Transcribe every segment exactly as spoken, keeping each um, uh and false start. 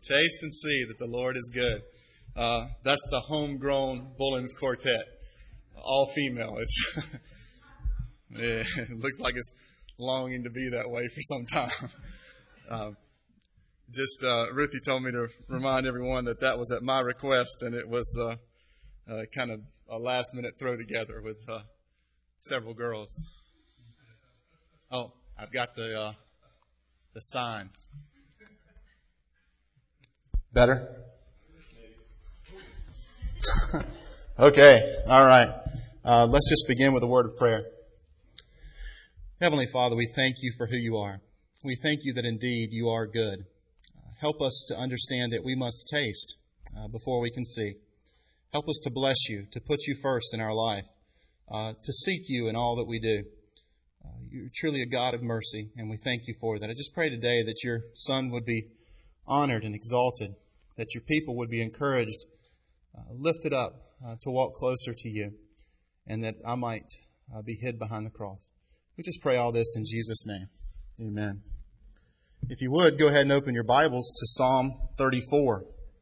taste and see that the Lord is good. Uh, that's the homegrown Bullens Quartet, all female. It's yeah, it looks like it's longing to be that way for some time. Uh, just uh, Ruthie told me to remind everyone that that was at my request, and it was uh, uh, kind of a last minute throw together with uh, several girls. Oh, I've got the uh, the sign. Better? Okay, all right. Uh, let's just begin with a word of prayer. Heavenly Father, we thank you for who you are. We thank you that indeed you are good. Uh, help us to understand that we must taste uh, before we can see. Help us to bless you, to put you first in our life, uh, to seek you in all that we do. Uh, you're truly a God of mercy, and we thank you for that. I just pray today that your Son would be honored and exalted, that your people would be encouraged, uh, lifted up uh, to walk closer to you, and that I might uh, be hid behind the cross. We just pray all this in Jesus' name. Amen. If you would, go ahead and open your Bibles to Psalm thirty-four.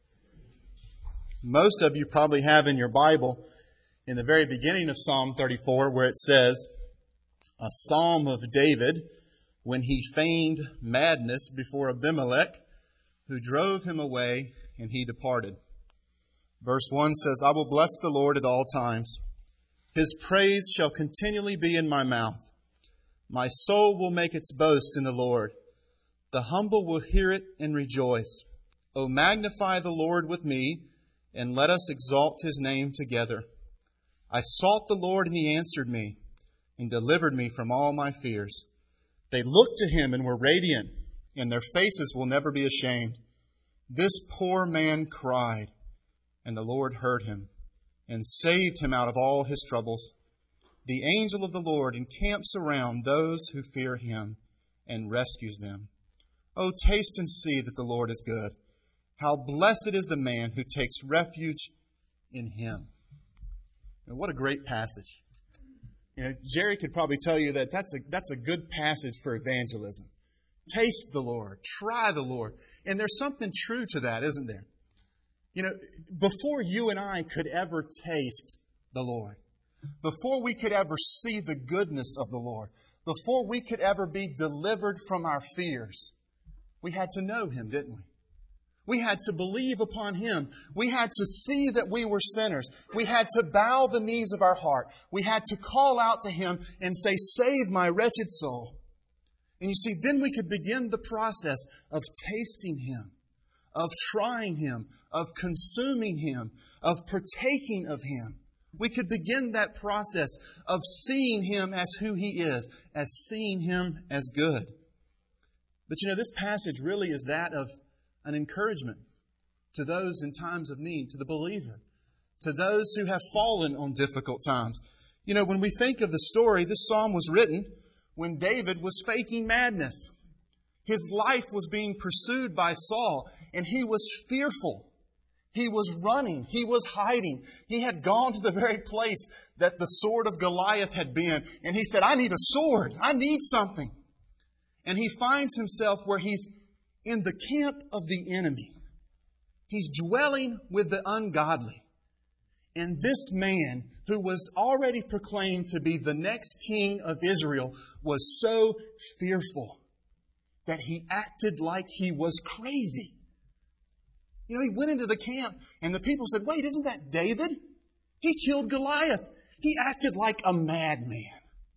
Most of you probably have in your Bible, in the very beginning of Psalm thirty-four, where it says, a psalm of David when he feigned madness before Abimelech, who drove him away, and he departed. Verse one says, I will bless the Lord at all times. His praise shall continually be in my mouth. My soul will make its boast in the Lord. The humble will hear it and rejoice. O magnify the Lord with me, and let us exalt His name together. I sought the Lord, and He answered me, and delivered me from all my fears. They looked to Him and were radiant, and their faces will never be ashamed. This poor man cried, and the Lord heard him, and saved him out of all his troubles. The angel of the Lord encamps around those who fear Him, and rescues them. Oh, taste and see that the Lord is good. How blessed is the man who takes refuge in Him. And what a great passage. You know, Jerry could probably tell you that that's a, that's a good passage for evangelism. Taste the Lord. Try the Lord. And there's something true to that, isn't there? You know, before you and I could ever taste the Lord, before we could ever see the goodness of the Lord, before we could ever be delivered from our fears, we had to know Him, didn't we? We had to believe upon Him. We had to see that we were sinners. We had to bow the knees of our heart. We had to call out to Him and say, save my wretched soul. And you see, then we could begin the process of tasting Him, of trying Him, of consuming Him, of partaking of Him. We could begin that process of seeing Him as who He is, as seeing Him as good. But you know, this passage really is that of an encouragement to those in times of need, to the believer, to those who have fallen on difficult times. You know, when we think of the story, this psalm was written when David was faking madness. His life was being pursued by Saul, and he was fearful. He was running. He was hiding. He had gone to the very place that the sword of Goliath had been, and he said, I need a sword. I need something. And he finds himself where he's in the camp of the enemy. He's dwelling with the ungodly. And this man, who was already proclaimed to be the next king of Israel, was so fearful that he acted like he was crazy. You know, he went into the camp and the people said, wait, isn't that David? He killed Goliath. He acted like a madman.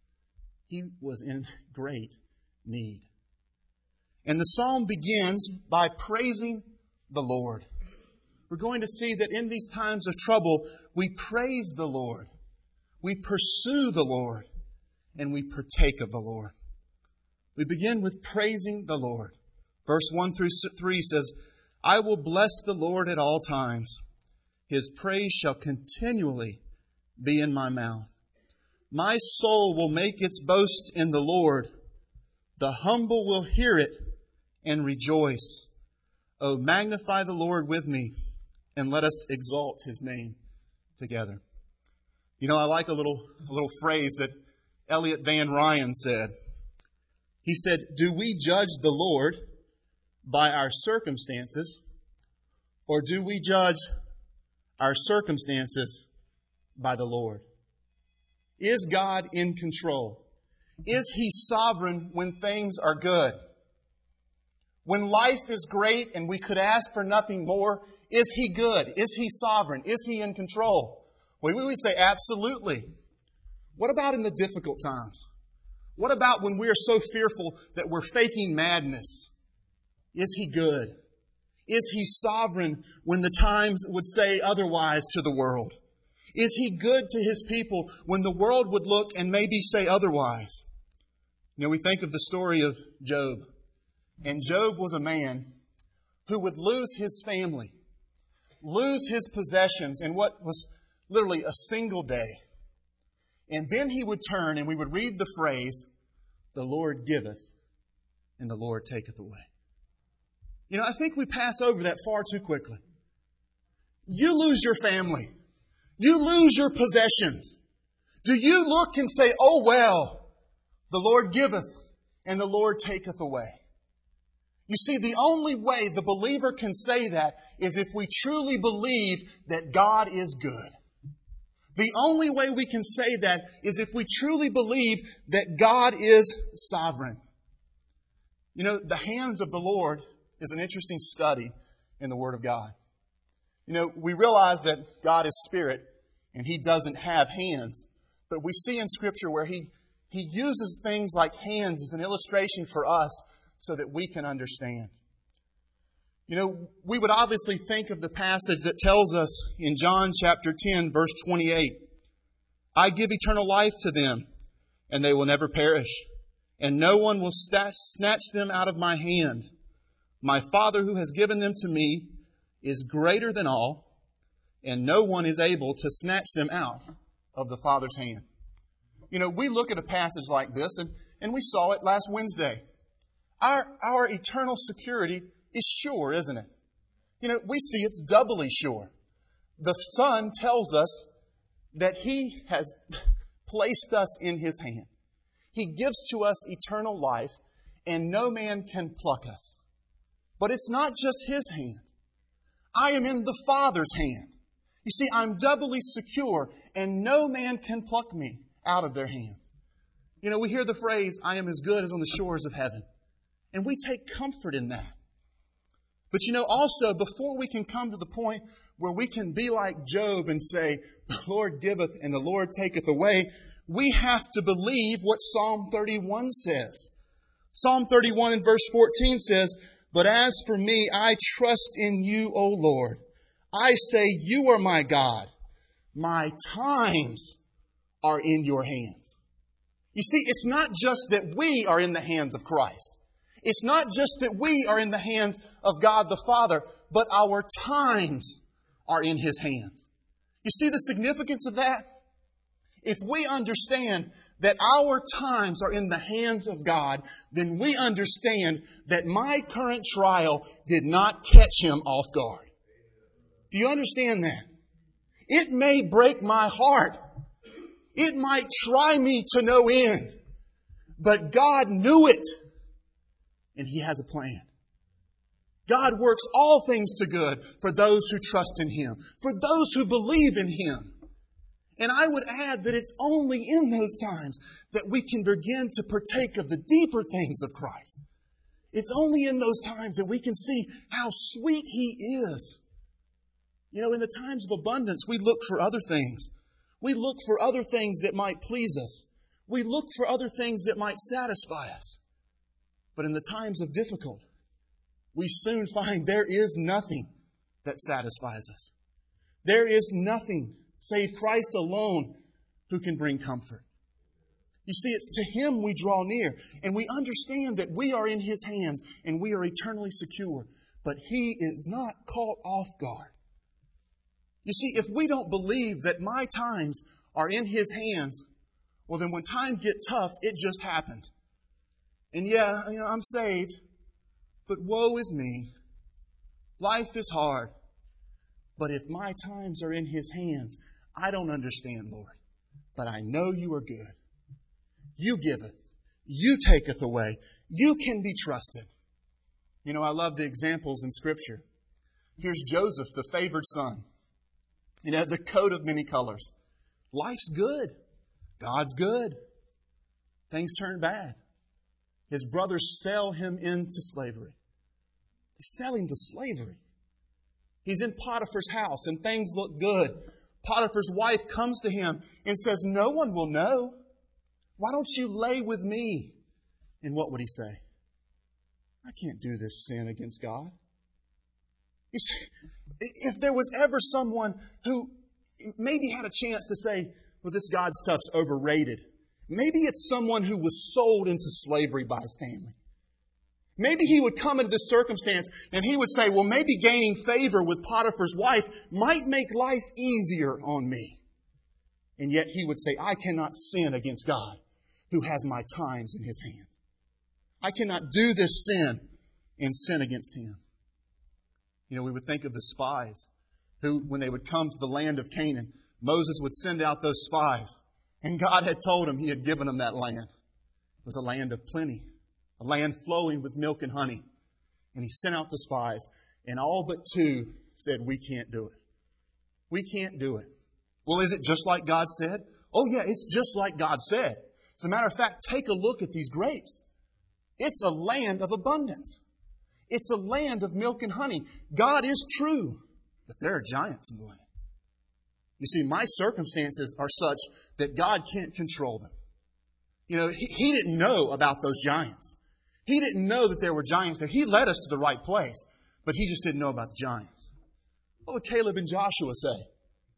He was in great need. And the psalm begins by praising the Lord. We're going to see that in these times of trouble, we praise the Lord, we pursue the Lord, and we partake of the Lord. We begin with praising the Lord. Verse one through three says, I will bless the Lord at all times. His praise shall continually be in my mouth. My soul will make its boast in the Lord. The humble will hear it and rejoice. Oh, magnify the Lord with me, and let us exalt His name together. You know, I like a little, a little phrase that Elliot Van Ryan said. He said, do we judge the Lord by our circumstances, Or do we judge our circumstances by the Lord? Is God in control? Is He sovereign when things are good? When life is great and we could ask for nothing more, is He good? Is He sovereign? Is He in control? Well, we would say absolutely. What about in the difficult times? What about when we are so fearful that we're faking madness? Is He good? Is He sovereign when the times would say otherwise to the world? Is He good to His people when the world would look and maybe say otherwise? You know, we think of the story of Job. And Job was a man who would lose his family, lose his possessions in what was literally a single day. And then he would turn and we would read the phrase, "The Lord giveth and the Lord taketh away." You know, I think we pass over that far too quickly. You lose your family. You lose your possessions. Do you look and say, "Oh well, the Lord giveth and the Lord taketh away"? You see, the only way the believer can say that is if we truly believe that God is good. The only way we can say that is if we truly believe that God is sovereign. You know, the hands of the Lord is an interesting study in the Word of God. You know, we realize that God is spirit and He doesn't have hands. But we see in Scripture where He, He uses things like hands as an illustration for us so that we can understand. You know, we would obviously think of the passage that tells us in John chapter ten, verse twenty-eight, "I give eternal life to them, and they will never perish, and no one will snatch them out of my hand. My Father who has given them to me is greater than all, and no one is able to snatch them out of the Father's hand." You know, we look at a passage like this, and, and we saw it last Wednesday. Our, our eternal security is sure, isn't it? You know, we see it's doubly sure. The Son tells us that He has placed us in His hand. He gives to us eternal life, and no man can pluck us. But it's not just His hand. I am in the Father's hand. You see, I'm doubly secure, and no man can pluck me out of their hands. You know, we hear the phrase, "I am as good as on the shores of heaven." And we take comfort in that. But you know, also, before we can come to the point where we can be like Job and say, "The Lord giveth and the Lord taketh away," we have to believe what Psalm thirty-one says. Psalm thirty-one and verse fourteen says, "But as for me, I trust in you, O Lord. I say, you are my God. My times are in your hands." You see, it's not just that we are in the hands of Christ. It's not just that we are in the hands of God the Father, but our times are in His hands. You see the significance of that? If we understand that our times are in the hands of God, then we understand that my current trial did not catch Him off guard. Do you understand that? It may break my heart. It might try me to no end. But God knew it. And He has a plan. God works all things to good for those who trust in Him, for those who believe in Him. And I would add that it's only in those times that we can begin to partake of the deeper things of Christ. It's only in those times that we can see how sweet He is. You know, in the times of abundance, we look for other things. We look for other things that might please us. We look for other things that might satisfy us. But in the times of difficulty, we soon find there is nothing that satisfies us. There is nothing save Christ alone who can bring comfort. You see, it's to Him we draw near, and we understand that we are in His hands and we are eternally secure. But He is not caught off guard. You see, if we don't believe that my times are in His hands, well then when times get tough, it just happened. And yeah, you know, I'm saved, but woe is me. Life is hard. But if my times are in His hands, I don't understand, Lord. But I know You are good. You giveth. You taketh away. You can be trusted. You know, I love the examples in Scripture. Here's Joseph, the favored son. You know, the coat of many colors. Life's good. God's good. Things turn bad. His brothers sell him into slavery. They sell him to slavery. He's in Potiphar's house and things look good. Potiphar's wife comes to him and says, "No one will know. Why don't you lay with me?" And what would he say? "I can't do this sin against God." You see, if there was ever someone who maybe had a chance to say, "Well, this God stuff's overrated," maybe it's someone who was sold into slavery by his family. Maybe he would come into this circumstance and he would say, well, maybe gaining favor with Potiphar's wife might make life easier on me. And yet he would say, I cannot sin against God who has my times in His hand. I cannot do this sin and sin against Him. You know, we would think of the spies who, when they would come to the land of Canaan, Moses would send out those spies. And God had told him He had given them that land. It was a land of plenty. A land flowing with milk and honey. And He sent out the spies. And all but two said, we can't do it. We can't do it. Well, is it just like God said? Oh yeah, it's just like God said. As a matter of fact, take a look at these grapes. It's a land of abundance. It's a land of milk and honey. God is true, but there are giants in the land. You see, my circumstances are such that God can't control them. You know, He, he didn't know about those giants. He didn't know that there were giants there. He led us to the right place, but He just didn't know about the giants. What would Caleb and Joshua say?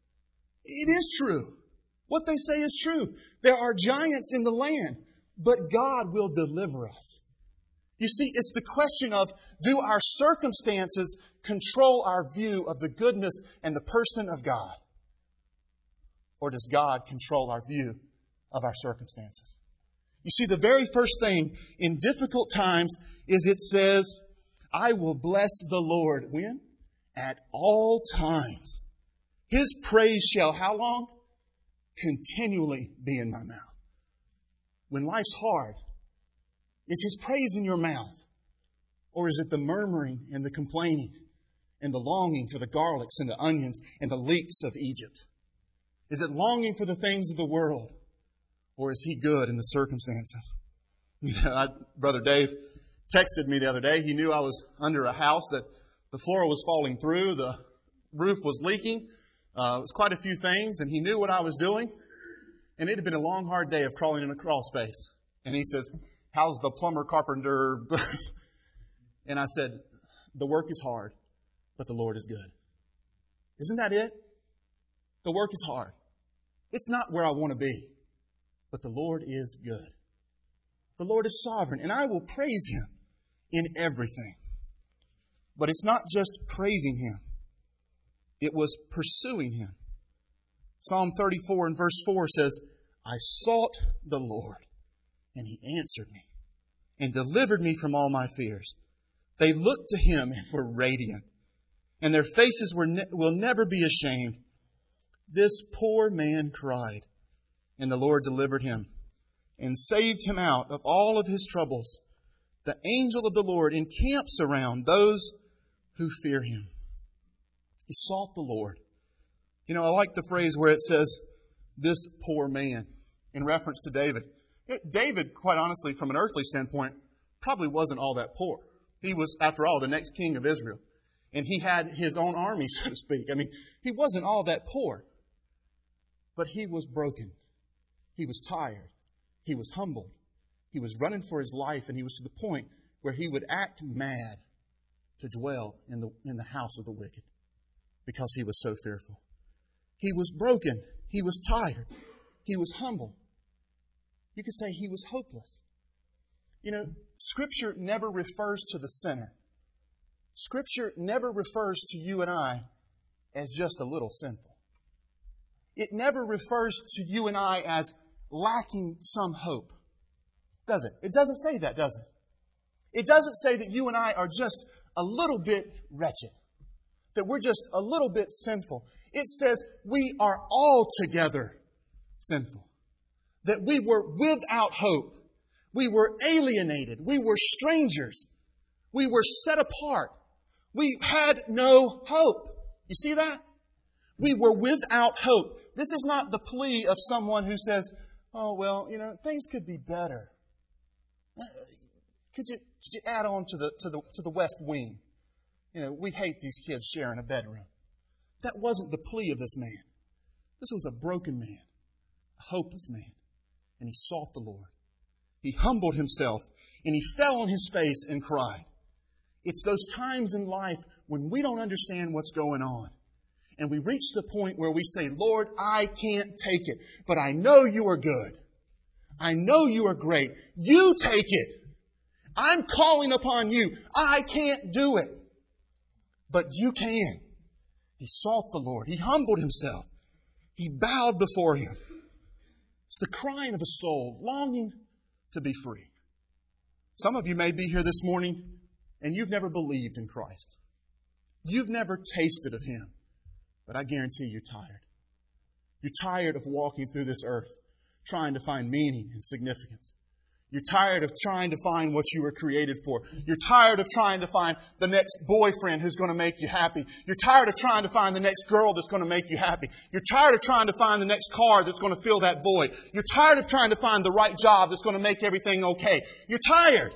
It is true. What they say is true. There are giants in the land, but God will deliver us. You see, it's the question of, do our circumstances control our view of the goodness and the person of God? Or does God control our view of our circumstances? You see, the very first thing in difficult times is it says, I will bless the Lord. When? At all times. His praise shall, how long? Continually be in my mouth. When life's hard, is His praise in your mouth? Or is it the murmuring and the complaining and the longing for the garlics and the onions and the leeks of Egypt? Is it longing for the things of the world? Or is He good in the circumstances? You know, I, Brother Dave texted me the other day. He knew I was under a house that the floor was falling through, the roof was leaking. Uh, it was quite a few things, and he knew what I was doing. And it had been a long, hard day of crawling in a crawl space. And he says, how's the plumber, carpenter? And I said, the work is hard, but the Lord is good. Isn't that it? The work is hard. It's not where I want to be, but the Lord is good. The Lord is sovereign, and I will praise Him in everything. But it's not just praising Him. It was pursuing Him. Psalm thirty-four and verse four says, I sought the Lord, and He answered me and delivered me from all my fears. They looked to Him and were radiant, and their faces were ne- will never be ashamed. This poor man cried, and the Lord delivered him and saved him out of all of his troubles. The angel of the Lord encamps around those who fear Him. He sought the Lord. You know, I like the phrase where it says, this poor man, in reference to David. It, David, quite honestly, from an earthly standpoint, probably wasn't all that poor. He was, after all, the next king of Israel. And he had his own army, so to speak. I mean, he wasn't all that poor. But he was broken. He was tired. He was humbled. He was running for his life, and he was to the point where he would act mad to dwell in the, in the house of the wicked because he was so fearful. He was broken. He was tired. He was humble. You could say he was hopeless. You know, Scripture never refers to the sinner. Scripture never refers to you and I as just a little sinful. It never refers to you and I as lacking some hope. Does it? It doesn't say that, does it? It doesn't say that you and I are just a little bit wretched. That we're just a little bit sinful. It says we are altogether sinful. That we were without hope. We were alienated. We were strangers. We were set apart. We had no hope. You see that? We were without hope. This is not the plea of someone who says, oh, well, you know, things could be better. Could you, could you add on to the, to the, to the West Wing? You know, we hate these kids sharing a bedroom. That wasn't the plea of this man. This was a broken man, a hopeless man. And he sought the Lord. He humbled himself and he fell on his face and cried. It's those times in life when we don't understand what's going on. And we reach the point where we say, Lord, I can't take it, but I know you are good. I know you are great. You take it. I'm calling upon you. I can't do it, but you can. He sought the Lord. He humbled himself. He bowed before him. It's the crying of a soul longing to be free. Some of you may be here this morning and you've never believed in Christ. You've never tasted of Him. But I guarantee you're tired. You're tired of walking through this earth trying to find meaning and significance. You're tired of trying to find what you were created for. You're tired of trying to find the next boyfriend who's going to make you happy. You're tired of trying to find the next girl that's going to make you happy. You're tired of trying to find the next car that's going to fill that void. You're tired of trying to find the right job that's going to make everything okay. You're tired.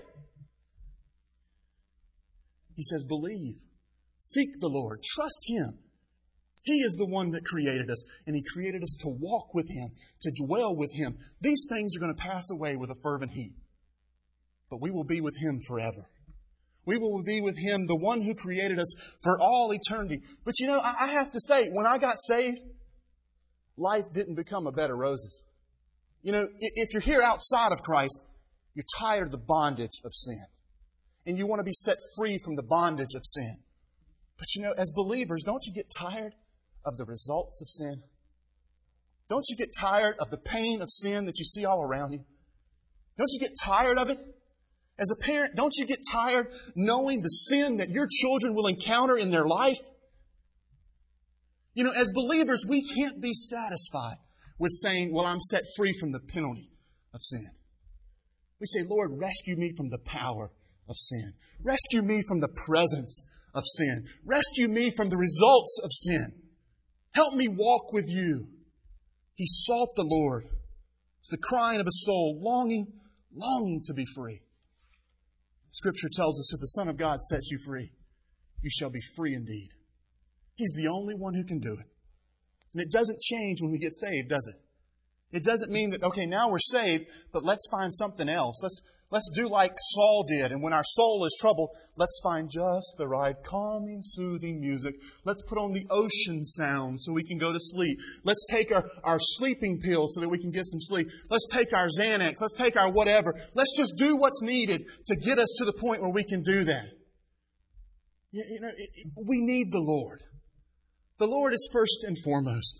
He says, believe. Seek the Lord. Trust Him. He is the one that created us, and He created us to walk with Him, to dwell with Him. These things are going to pass away with a fervent heat, but we will be with Him forever. We will be with Him, the one who created us for all eternity. But you know, I have to say, when I got saved, life didn't become a bed of roses. You know, if you're here outside of Christ, you're tired of the bondage of sin, and you want to be set free from the bondage of sin. But you know, as believers, don't you get tired of the results of sin? Don't you get tired of the pain of sin that you see all around you? Don't you get tired of it? As a parent, don't you get tired knowing the sin that your children will encounter in their life? You know, as believers, we can't be satisfied with saying, well, I'm set free from the penalty of sin. We say, Lord, rescue me from the power of sin. Rescue me from the presence of sin. Rescue me from the results of sin. Help me walk with you. He sought the Lord. It's the crying of a soul, longing, longing to be free. Scripture tells us if the Son of God sets you free, you shall be free indeed. He's the only one who can do it. And it doesn't change when we get saved, does it? It doesn't mean that, okay, now we're saved, but let's find something else. Let's Let's do like Saul did. And when our soul is troubled, let's find just the right calming, soothing music. Let's put on the ocean sound so we can go to sleep. Let's take our, our sleeping pills so that we can get some sleep. Let's take our Xanax. Let's take our whatever. Let's just do what's needed to get us to the point where we can do that. You, you know, it, it, we need the Lord. The Lord is first and foremost.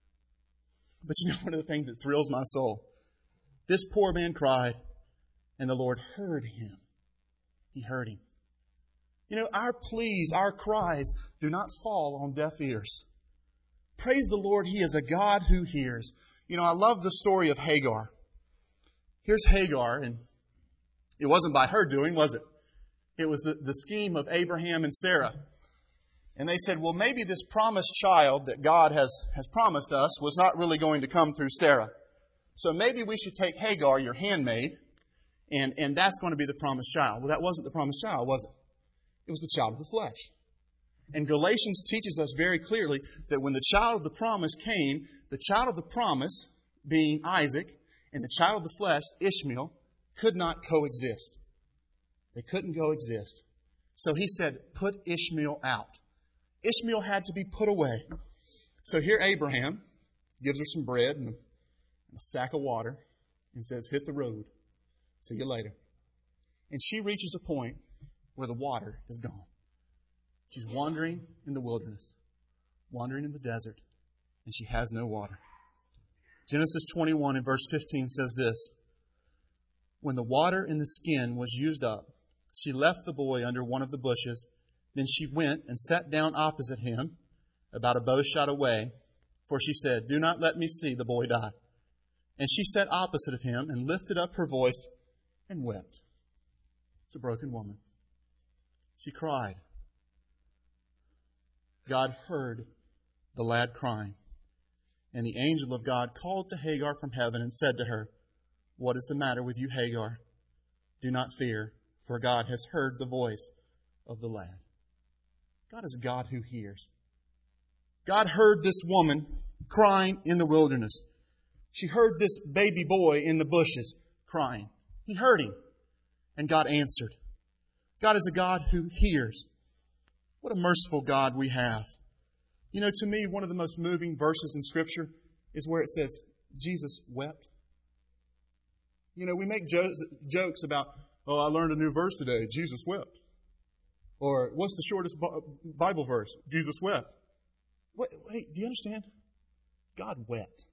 But you know, one of the things that thrills my soul, this poor man cried, and the Lord heard him. He heard him. You know, our pleas, our cries do not fall on deaf ears. Praise the Lord, He is a God who hears. You know, I love the story of Hagar. Here's Hagar, and it wasn't by her doing, was it? It was the, the scheme of Abraham and Sarah. And they said, well, maybe this promised child that God has, has promised us was not really going to come through Sarah. So maybe we should take Hagar, your handmaid, And, and that's going to be the promised child. Well, that wasn't the promised child, was it? It was the child of the flesh. And Galatians teaches us very clearly that when the child of the promise came, the child of the promise, being Isaac, and the child of the flesh, Ishmael, could not coexist. They couldn't coexist. So He said, put Ishmael out. Ishmael had to be put away. So here Abraham gives her some bread and a sack of water and says, hit the road. See you later. And she reaches a point where the water is gone. She's wandering in the wilderness, wandering in the desert, and she has no water. Genesis twenty-one and verse fifteen says this, when the water in the skin was used up, she left the boy under one of the bushes. Then she went and sat down opposite him, about a bow shot away, for she said, do not let me see the boy die. And she sat opposite of him and lifted up her voice and wept. It's a broken woman. She cried. God heard the lad crying. And the angel of God called to Hagar from heaven and said to her, "What is the matter with you, Hagar? Do not fear, for God has heard the voice of the lad." God is a God who hears. God heard this woman crying in the wilderness. She heard this baby boy in the bushes crying. He heard him, and God answered. God is a God who hears. What a merciful God we have. You know, to me, one of the most moving verses in Scripture is where it says, Jesus wept. You know, we make jo- jokes about, oh, I learned a new verse today, Jesus wept. Or, what's the shortest Bible verse? Jesus wept. Wait, wait, do you understand? God wept.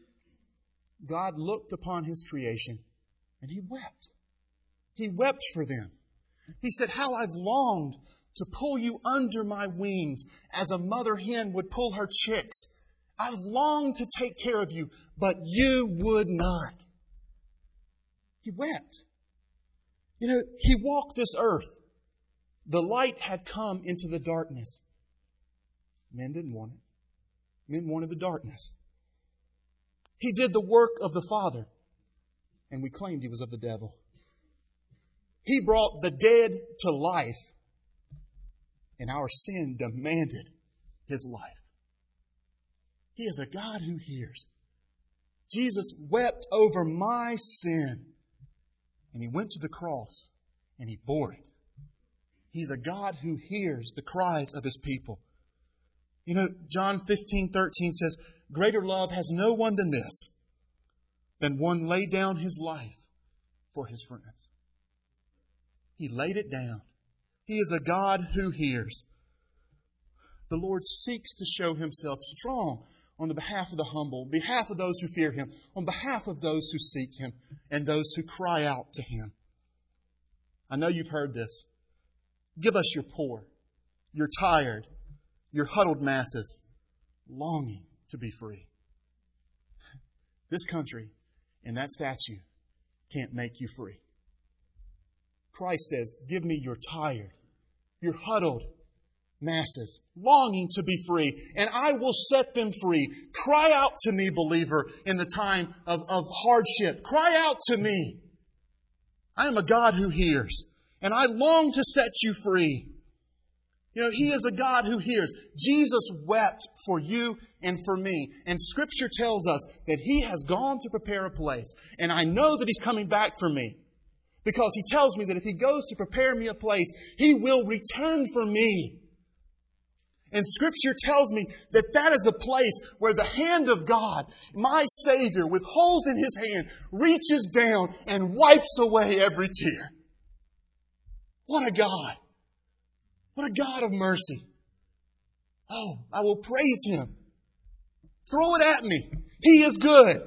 God looked upon His creation, and He wept. He wept for them. He said, how I've longed to pull you under my wings as a mother hen would pull her chicks. I've longed to take care of you, but you would not. He wept. You know, He walked this earth. The light had come into the darkness. Men didn't want it. Men wanted the darkness. He did the work of the Father, and we claimed He was of the devil. He brought the dead to life, and our sin demanded His life. He is a God who hears. Jesus wept over my sin, and He went to the cross, and He bore it. He's a God who hears the cries of His people. You know, John fifteen thirteen says, greater love has no one than this, than one lay down his life for his friends. He laid it down. He is a God who hears. The Lord seeks to show Himself strong on the behalf of the humble, on behalf of those who fear Him, on behalf of those who seek Him, and those who cry out to Him. I know you've heard this. Give us your poor, your tired, your huddled masses, longing to be free. This country and that statue can't make you free. Christ says, give me your tired, your huddled masses, longing to be free, and I will set them free. Cry out to me, believer, in the time of, of hardship. Cry out to me. I am a God who hears, and I long to set you free. You know, He is a God who hears. Jesus wept for you and for me. And Scripture tells us that He has gone to prepare a place. And I know that He's coming back for me. Because He tells me that if He goes to prepare me a place, He will return for me. And Scripture tells me that that is a place where the hand of God, my Savior, with holes in His hand, reaches down and wipes away every tear. What a God! What a God of mercy. Oh, I will praise Him. Throw it at me. He is good.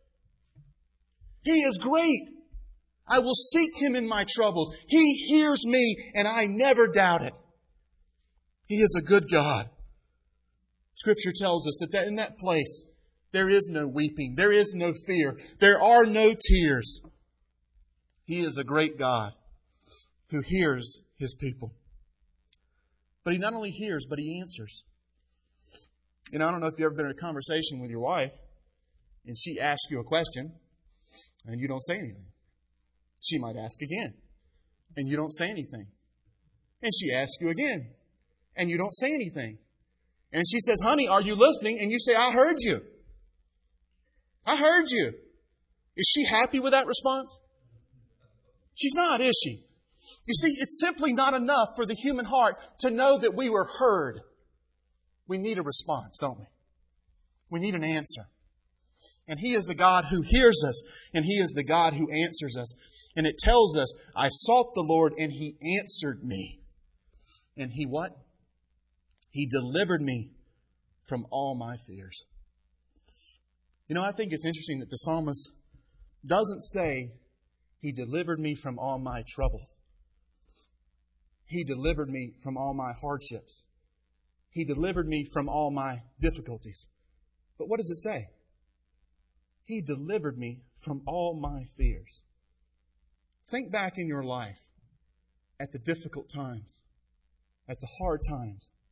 He is great. I will seek Him in my troubles. He hears me, and I never doubt it. He is a good God. Scripture tells us that in that place, there is no weeping. There is no fear. There are no tears. He is a great God who hears His people. But He not only hears, but He answers. You know, I don't know if you've ever been in a conversation with your wife and she asks you a question and you don't say anything. She might ask again and you don't say anything. And she asks you again and you don't say anything. And she says, honey, are you listening? And you say, I heard you. I heard you. Is she happy with that response? She's not, is she? You see, it's simply not enough for the human heart to know that we were heard. We need a response, don't we? We need an answer. And He is the God who hears us, and He is the God who answers us. And it tells us, I sought the Lord, and He answered me. And He what? He delivered me from all my fears. You know, I think it's interesting that the psalmist doesn't say, He delivered me from all my troubles. He delivered me from all my hardships. He delivered me from all my difficulties. But what does it say? He delivered me from all my fears. Think back in your life at the difficult times, at the hard times.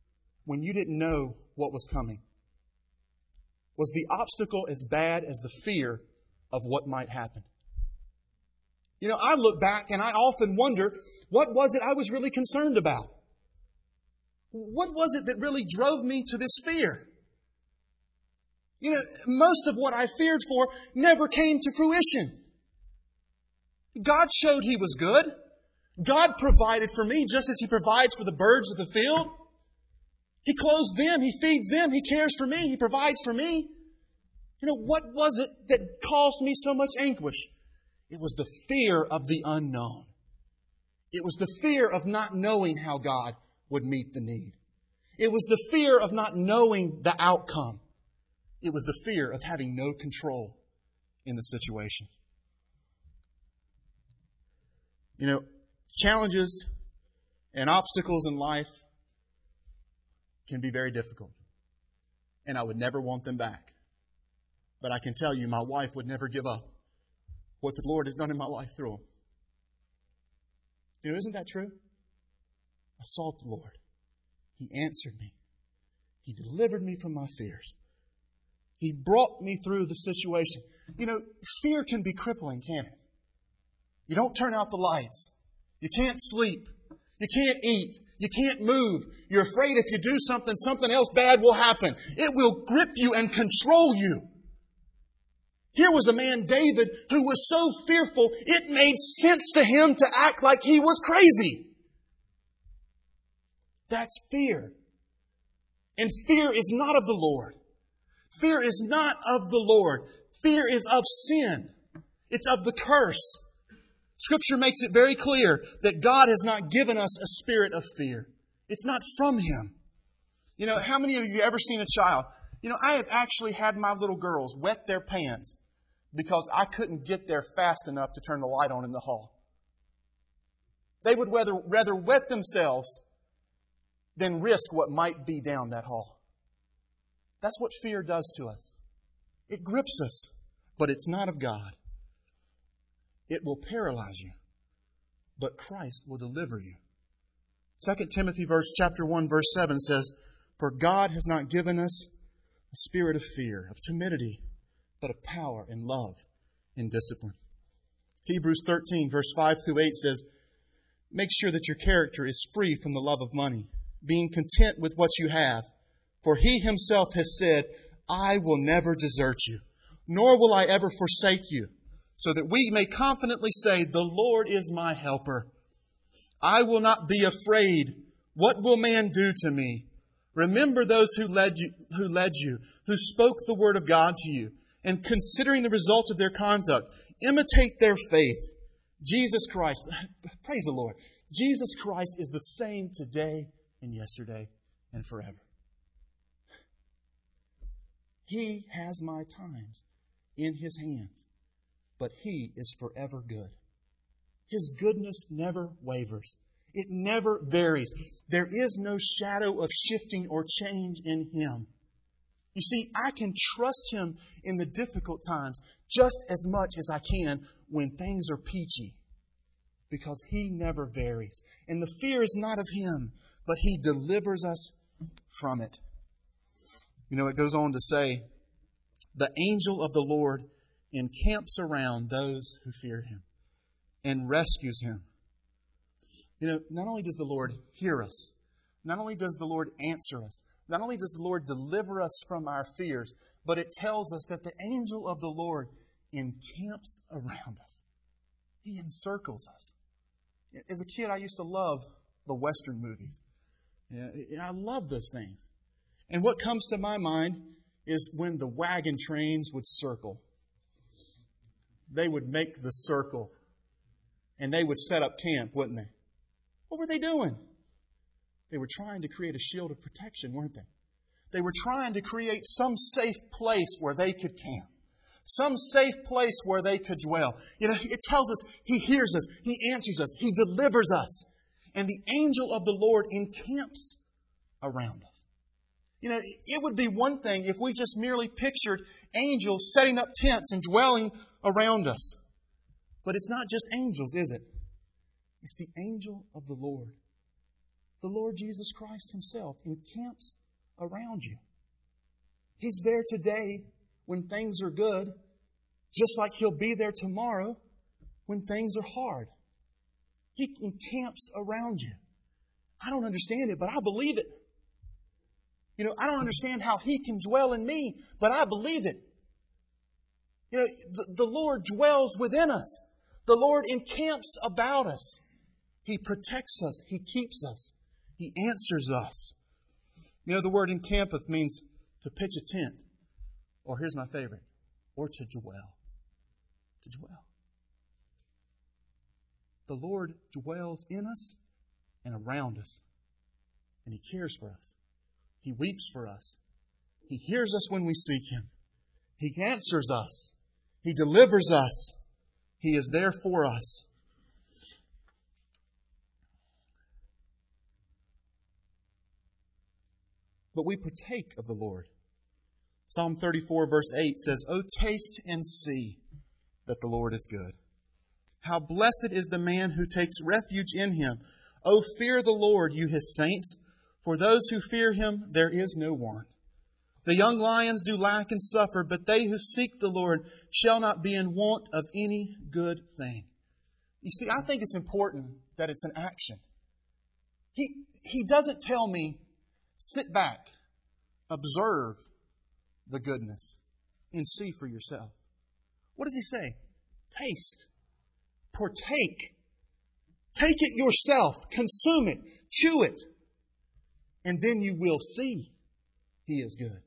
when you didn't know what was coming? Was the obstacle as bad as the fear of what might happen? You know, I look back and I often wonder, what was it I was really concerned about? What was it that really drove me to this fear? You know, most of what I feared for never came to fruition. God showed He was good. God provided for me just as He provides for the birds of the field. He clothes them. He feeds them. He cares for me. He provides for me. You know, what was it that caused me so much anguish? It was the fear of the unknown. It was the fear of not knowing how God would meet the need. It was the fear of not knowing the outcome. It was the fear of having no control in the situation. You know, challenges and obstacles in life can be very difficult. And I would never want them back. But I can tell you, my wife would never give up what the Lord has done in my life through them. You know, isn't that true? I sought the Lord. He answered me. He delivered me from my fears. He brought me through the situation. You know, fear can be crippling, can't it? You don't turn out the lights. You can't sleep. You can't eat. You can't move. You're afraid if you do something, something else bad will happen. It will grip you and control you. Here was a man, David, who was so fearful, it made sense to him to act like he was crazy. That's fear. And fear is not of the Lord. Fear is not of the Lord. Fear is of sin. It's of the curse. Scripture makes it very clear that God has not given us a spirit of fear. It's not from Him. You know, how many of you have ever seen a child? You know, I have actually had my little girls wet their pants because I couldn't get there fast enough to turn the light on in the hall. They would rather, rather wet themselves than risk what might be down that hall. That's what fear does to us. It grips us, but it's not of God. It will paralyze you, but Christ will deliver you. Second Timothy verse chapter one verse seven says, "For God has not given us a spirit of fear, of timidity, but of power and love and discipline." Hebrews thirteen verse five through eight says, "Make sure that your character is free from the love of money, being content with what you have. For He Himself has said, 'I will never desert you, nor will I ever forsake you,' so that we may confidently say, 'The Lord is my helper. I will not be afraid. What will man do to me?' Remember those who led you, who led you, who spoke the word of God to you, and considering the result of their conduct, imitate their faith. Jesus Christ," praise the Lord, Jesus Christ is the same today and yesterday and forever. He has my times in His hands, but He is forever good. His goodness never wavers. It never varies. There is no shadow of shifting or change in Him. You see, I can trust Him in the difficult times just as much as I can when things are peachy, because He never varies. And the fear is not of Him, but He delivers us from it. You know, it goes on to say, "The angel of the Lord encamps around those who fear Him and rescues him." You know, not only does the Lord hear us, not only does the Lord answer us, not only does the Lord deliver us from our fears, but it tells us that the angel of the Lord encamps around us. He encircles us. As a kid, I used to love the Western movies. I love those things. And what comes to my mind is when the wagon trains would circle. They would make the circle. And they would set up camp, wouldn't they? What were they doing? They were trying to create a shield of protection, weren't they? They were trying to create some safe place where they could camp. Some safe place where they could dwell. You know, it tells us He hears us, He answers us, He delivers us. And the angel of the Lord encamps around us. You know, it would be one thing if we just merely pictured angels setting up tents and dwelling around us. But it's not just angels, is it? It's the angel of the Lord. The Lord Jesus Christ Himself encamps around you. He's there today when things are good, just like He'll be there tomorrow when things are hard. He encamps around you. I don't understand it, but I believe it. You know, I don't understand how He can dwell in me, but I believe it. You know, the, the Lord dwells within us. The Lord encamps about us. He protects us. He keeps us. He answers us. You know, the word encampeth means to pitch a tent. Or here's my favorite, or to dwell. To dwell. The Lord dwells in us and around us. And He cares for us. He weeps for us. He hears us when we seek Him. He answers us. He delivers us. He is there for us. But we partake of the Lord. Psalm thirty-four verse eight says, "O taste and see that the Lord is good. How blessed is the man who takes refuge in Him. O fear the Lord, you His saints, for those who fear Him there is no want. The young lions do lack and suffer, but they who seek the Lord shall not be in want of any good thing." You see, I think it's important that it's an action. He, he doesn't tell me, sit back, observe the goodness, and see for yourself. What does He say? Taste. Partake. Take it yourself. Consume it. Chew it. And then you will see He is good.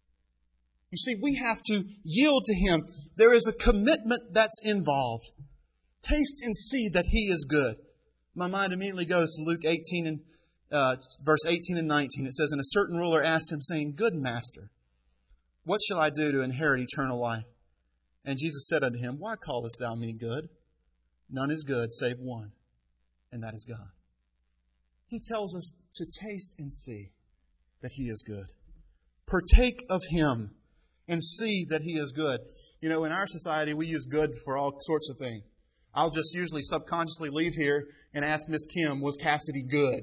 You see, we have to yield to Him. There is a commitment that's involved. Taste and see that He is good. My mind immediately goes to Luke eighteen and uh, verse eighteen and nineteen. It says, "And a certain ruler asked Him, saying, Good Master, what shall I do to inherit eternal life? And Jesus said unto him, Why callest thou me good? None is good save one, and that is God." He tells us to taste and see that He is good. Partake of Him and see that He is good. You know, in our society, we use good for all sorts of things. I'll just usually subconsciously leave here and ask Miss Kim, was Cassidy good?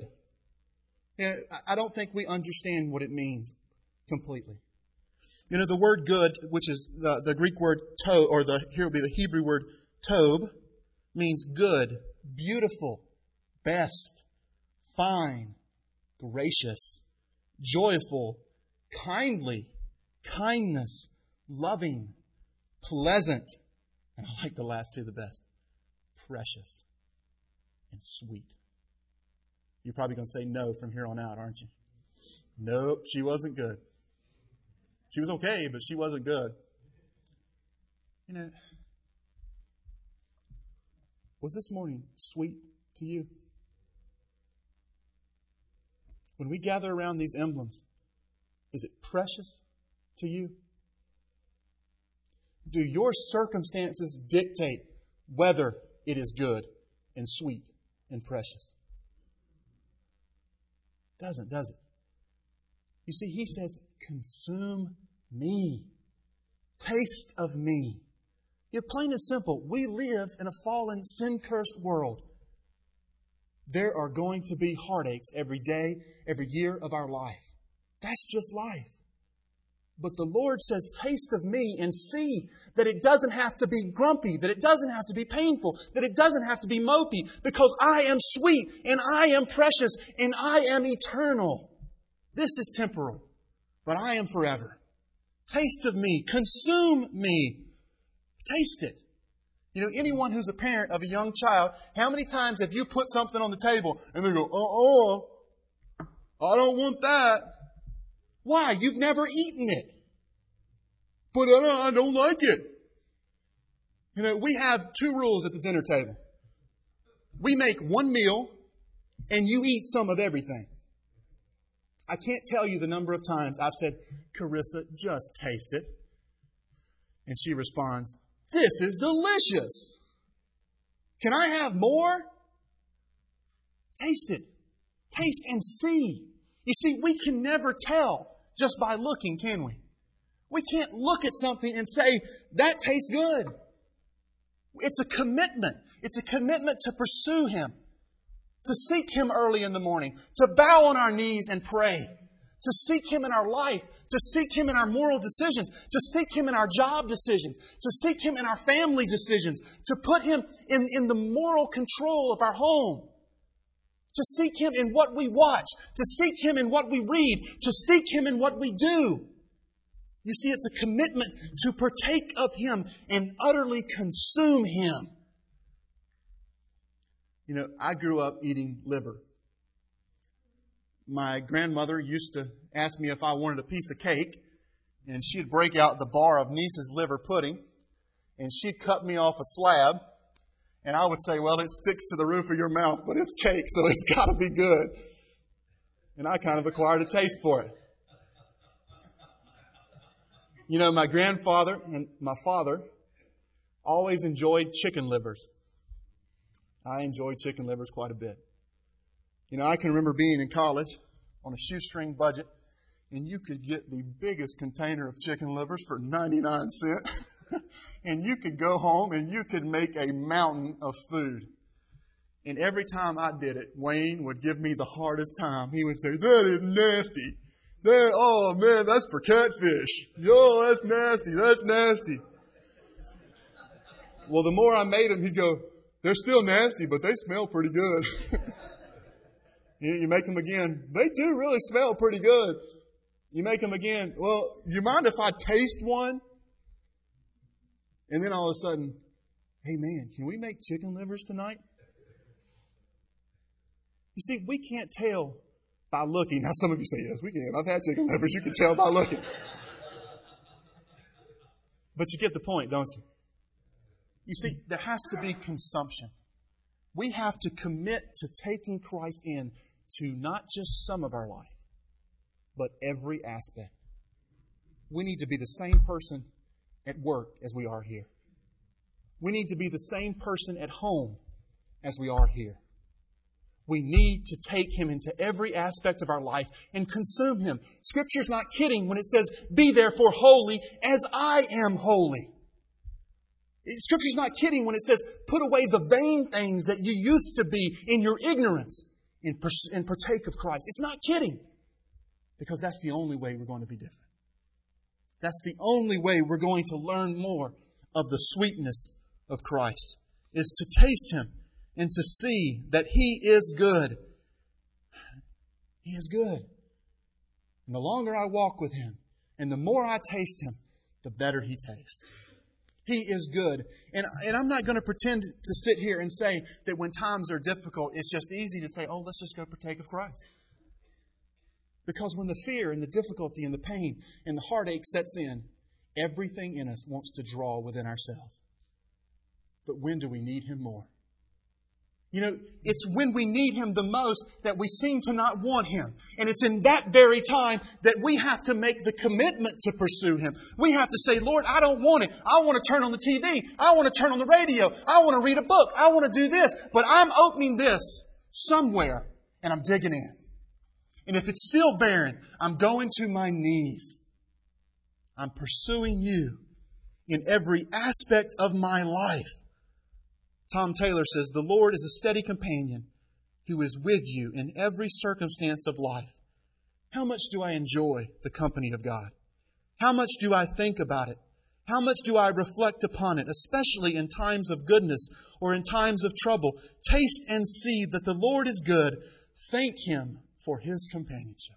You know, I don't think we understand what it means completely. You know, the word good, which is the, the Greek word to, or the here will be the Hebrew word tob, means good, beautiful, best, fine, gracious, joyful, kindly, kindness, loving, pleasant, and I like the last two the best, precious and sweet. You're probably going to say no from here on out, aren't you? Nope, she wasn't good. She was okay, but she wasn't good. You know, was this morning sweet to you? When we gather around these emblems, is it precious to you? Do your circumstances dictate whether it is good and sweet and precious? Doesn't, does it? You see, He says, consume me. Taste of me. You know, plain and simple, we live in a fallen, sin-cursed world. There are going to be heartaches every day, every year of our life. That's just life. But the Lord says, taste of me and see that it doesn't have to be grumpy, that it doesn't have to be painful, that it doesn't have to be mopey, because I am sweet and I am precious and I am eternal. This is temporal, but I am forever. Taste of me. Consume me. Taste it. You know, anyone who's a parent of a young child, how many times have you put something on the table and they go, oh, I don't want that. Why? You've never eaten it. But I don't, I don't like it. You know, we have two rules at the dinner table. We make one meal and you eat some of everything. I can't tell you the number of times I've said, Carissa, just taste it. And she responds, this is delicious. Can I have more? Taste it. Taste and see. You see, we can never tell just by looking, can we? We can't look at something and say, that tastes good. It's a commitment. It's a commitment to pursue Him. To seek Him early in the morning. To bow on our knees and pray. To seek Him in our life. To seek Him in our moral decisions. To seek Him in our job decisions. To seek Him in our family decisions. To put Him in, in the moral control of our home. To seek Him in what we watch. To seek Him in what we read. To seek Him in what we do. You see, it's a commitment to partake of Him and utterly consume Him. You know, I grew up eating liver. My grandmother used to ask me if I wanted a piece of cake, and she'd break out the bar of Niece's liver pudding, and she'd cut me off a slab, and I would say, well, it sticks to the roof of your mouth, but it's cake, so it's got to be good. And I kind of acquired a taste for it. You know, my grandfather and my father always enjoyed chicken livers. I enjoyed chicken livers quite a bit. You know, I can remember being in college on a shoestring budget, and you could get the biggest container of chicken livers for ninety-nine cents. And you could go home and you could make a mountain of food. And every time I did it, Wayne would give me the hardest time. He would say, that is nasty. That, oh man, that's for catfish. Yo, that's nasty. That's nasty. Well, the more I made them, he'd go, they're still nasty, but they smell pretty good. You make them again. They do really smell pretty good. You make them again. Well, you mind if I taste one? And then all of a sudden, hey man, can we make chicken livers tonight? You see, we can't tell by looking. Now some of you say, yes, we can. I've had chicken livers. You can tell by looking. But you get the point, don't you? You see, there has to be consumption. We have to commit to taking Christ in to not just some of our life, but every aspect. We need to be the same person at work as we are here. We need to be the same person at home as we are here. We need to take Him into every aspect of our life and consume Him. Scripture's not kidding when it says, be therefore holy as I am holy. Scripture's not kidding when it says, put away the vain things that you used to be in your ignorance and, pers- and partake of Christ. It's not kidding. Because that's the only way we're going to be different. That's the only way we're going to learn more of the sweetness of Christ, is to taste Him and to see that He is good. He is good. And the longer I walk with Him and the more I taste Him, the better He tastes. He is good. And, and I'm not going to pretend to sit here and say that when times are difficult, it's just easy to say, oh, let's just go partake of Christ. Because when the fear and the difficulty and the pain and the heartache sets in, everything in us wants to draw within ourselves. But when do we need Him more? You know, it's when we need Him the most that we seem to not want Him. And it's in that very time that we have to make the commitment to pursue Him. We have to say, Lord, I don't want it. I want to turn on the T V. I want to turn on the radio. I want to read a book. I want to do this. But I'm opening this somewhere and I'm digging in. And if it's still barren, I'm going to my knees. I'm pursuing You in every aspect of my life. Tom Taylor says, the Lord is a steady companion who is with you in every circumstance of life. How much do I enjoy the company of God? How much do I think about it? How much do I reflect upon it, especially in times of goodness or in times of trouble? Taste and see that the Lord is good. Thank Him for His companionship.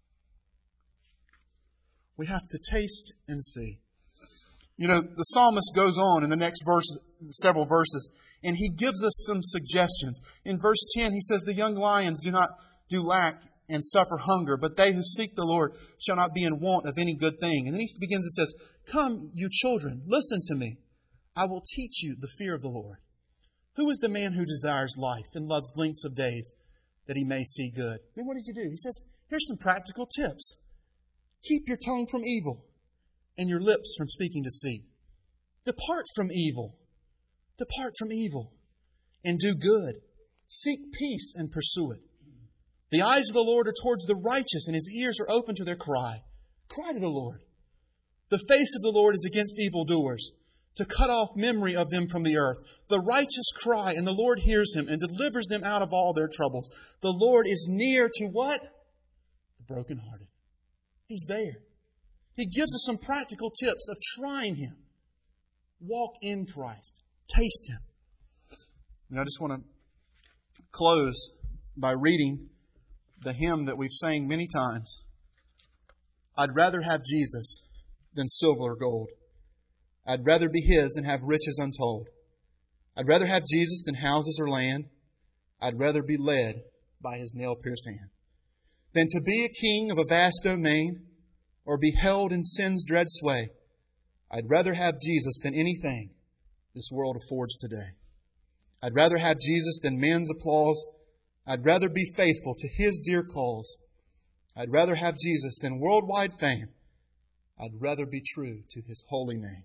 We have to taste and see. You know, the psalmist goes on in the next verse, several verses, and he gives us some suggestions. In verse ten, he says, the young lions do not do lack and suffer hunger, but they who seek the Lord shall not be in want of any good thing. And then he begins and says, come, you children, listen to me. I will teach you the fear of the Lord. Who is the man who desires life and loves lengths of days that he may see good? Then what does he do? He says, here's some practical tips. Keep your tongue from evil and your lips from speaking deceit. Depart from evil. Depart from evil and do good. Seek peace and pursue it. The eyes of the Lord are towards the righteous, and His ears are open to their cry. Cry to the Lord. The face of the Lord is against evildoers, to cut off memory of them from the earth. The righteous cry, and the Lord hears him and delivers them out of all their troubles. The Lord is near to what? The brokenhearted. He's there. He gives us some practical tips of trying Him. Walk in Christ. Taste Him. And I just want to close by reading the hymn that we've sang many times. I'd rather have Jesus than silver or gold. I'd rather be His than have riches untold. I'd rather have Jesus than houses or land. I'd rather be led by His nail-pierced hand than to be a king of a vast domain or be held in sin's dread sway. I'd rather have Jesus than anything this world affords today. I'd rather have Jesus than men's applause. I'd rather be faithful to His dear cause. I'd rather have Jesus than worldwide fame. I'd rather be true to His holy name.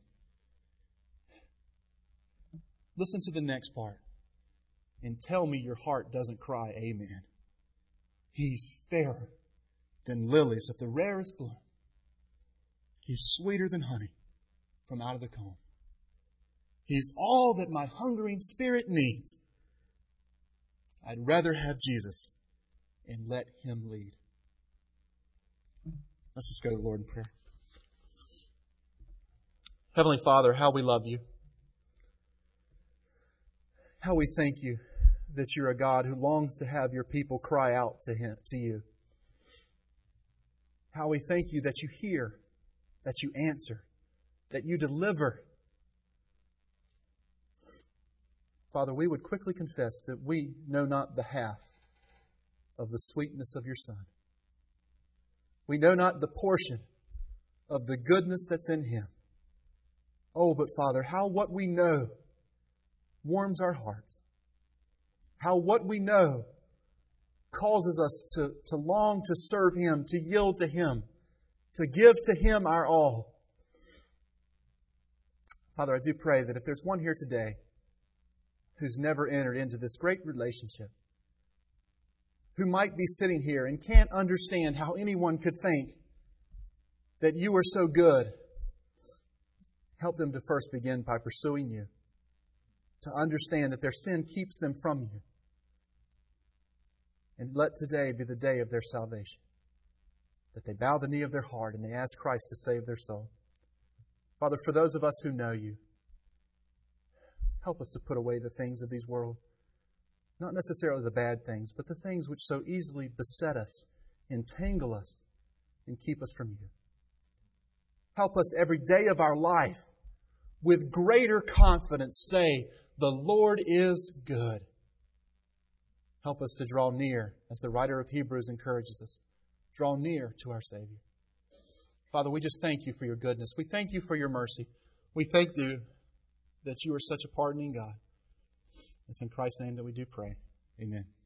Listen to the next part and tell me your heart doesn't cry, amen. He's fairer than lilies of the rarest bloom. He's sweeter than honey from out of the comb. He's all that my hungering spirit needs. I'd rather have Jesus and let Him lead. Let's just go to the Lord in prayer. Heavenly Father, how we love You. How we thank You that You're a God who longs to have Your people cry out to Him, to You. How we thank You that You hear, that You answer, that You deliver. Father, we would quickly confess that we know not the half of the sweetness of Your Son. We know not the portion of the goodness that's in Him. Oh, but Father, how what we know warms our hearts. How what we know causes us to, to long to serve Him, to yield to Him, to give to Him our all. Father, I do pray that if there's one here today who's never entered into this great relationship, who might be sitting here and can't understand how anyone could think that You are so good, help them to first begin by pursuing You, to understand that their sin keeps them from You. And let today be the day of their salvation, that they bow the knee of their heart and they ask Christ to save their soul. Father, for those of us who know You, help us to put away the things of these world. Not necessarily the bad things, but the things which so easily beset us, entangle us, and keep us from You. Help us every day of our life with greater confidence say, the Lord is good. Help us to draw near, as the writer of Hebrews encourages us. Draw near to our Savior. Father, we just thank You for Your goodness. We thank You for Your mercy. We thank You that You are such a pardoning God. It's in Christ's name that we do pray. Amen.